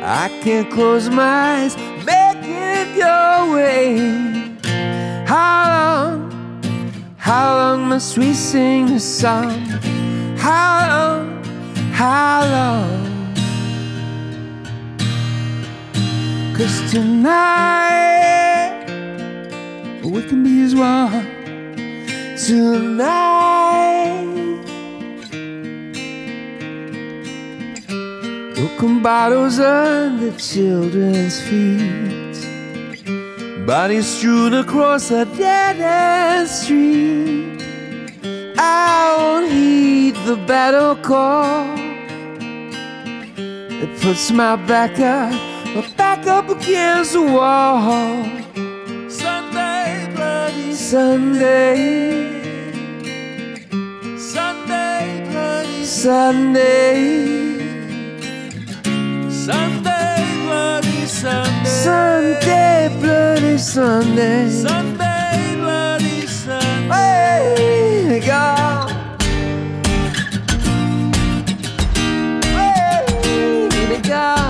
I can't close my eyes, make it go away. How long must we sing this song? How long? 'Cause tonight we can be as one. Tonight broken bottles under children's feet, bodies strewn across a dead-end street. I won't heed the battle call. It puts my back up against the wall. Sunday, bloody Sunday. Sunday, bloody Sunday. Sunday, bloody Sunday. Sunday, bloody Sunday. Sunday, bloody Sunday. Hey, God. Hey, God.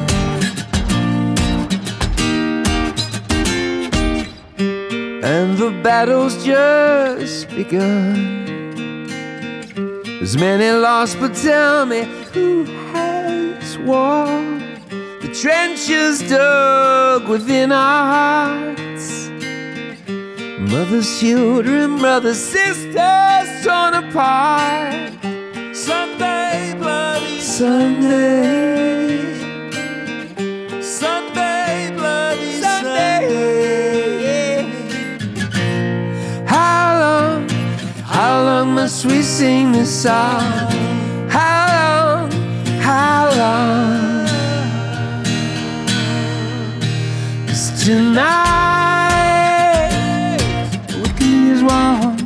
And the battle's just begun. There's many lost, but tell me, who has won? The trenches dug within our hearts, mothers, children, brothers, sisters torn apart. Sunday, bloody Sunday. Sunday, bloody Sunday. How long must we sing this song? How long? 'Cause tonight we can be as one.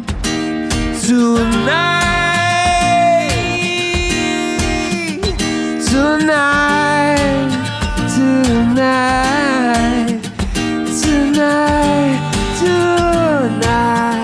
Tonight, tonight, tonight, tonight, tonight.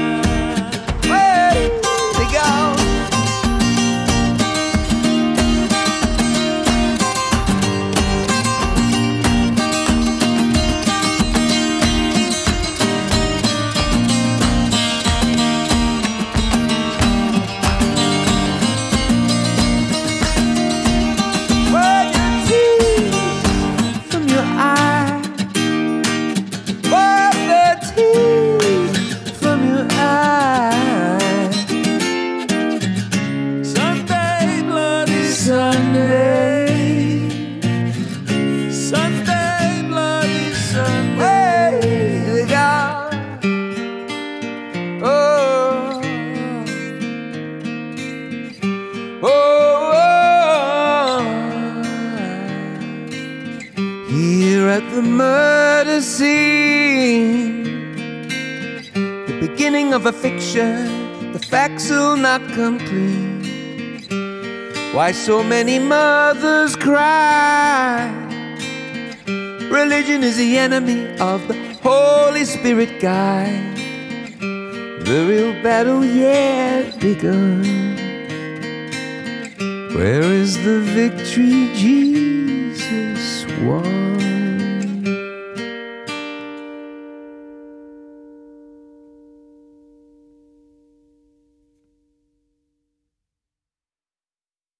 Here at the murder scene, the beginning of a fiction, the facts will not come clean. Why so many mothers cry? Religion is the enemy of the Holy Spirit guide. The real battle yet begun. Where is the victory Jesus won?